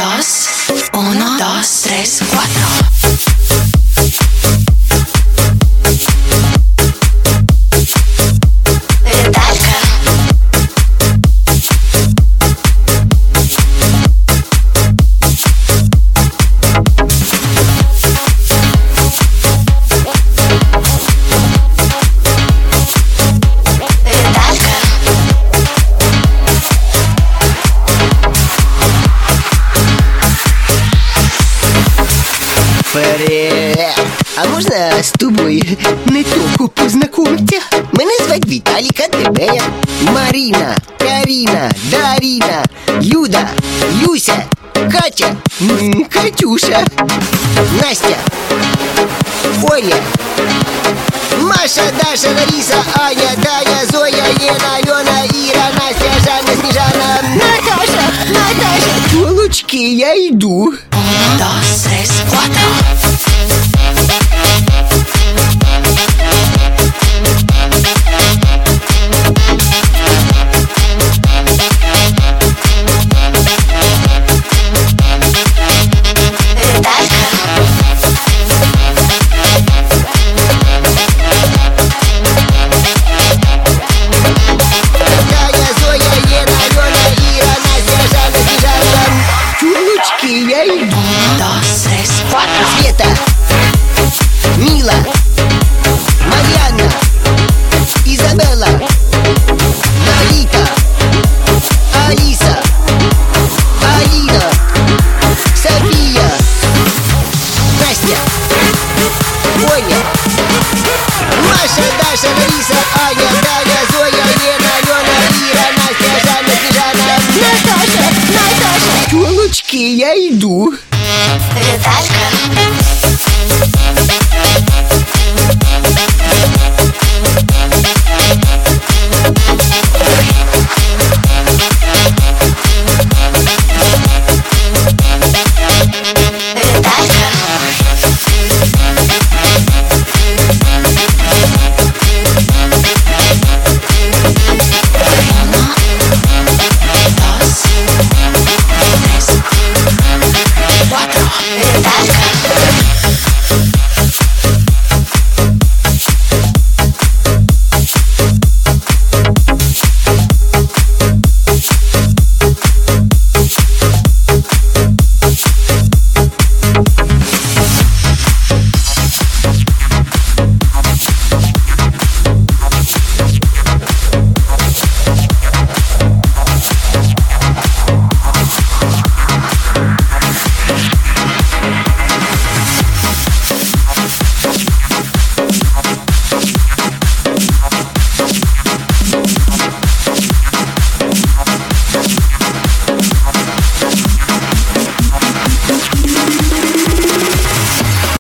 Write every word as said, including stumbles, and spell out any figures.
dos, uno, dos, tres, cuatro. Привет! А можна з тобою не тільки познайомитися? Мене звать Віталік, а тебе? Маріна, Каріна, Даріна, Люда, Люся, Катя, м, Катюша, Настя, Оля, Маша, Даша, Лариса, Аня, Таня, Зоя, Лена, Алена, Іра, Настя, Жанна, Сніжана, Наташа, Наташа. Толочки, я йду. Uno, dos, tres, cuatro. Я иду. Uno, dos, tres, cuatro. Света, Мила, Марьяна, Изабелла, Лолита, Алиса, Алина, София, Настя, Оля, Маша, Даша, Лариса, Аня, Таня, Зоя, Лена, Алена, Ира, Настя, Жанна, Снежана, Наташа, Наташа. Тёлочки, я иду. Виталька.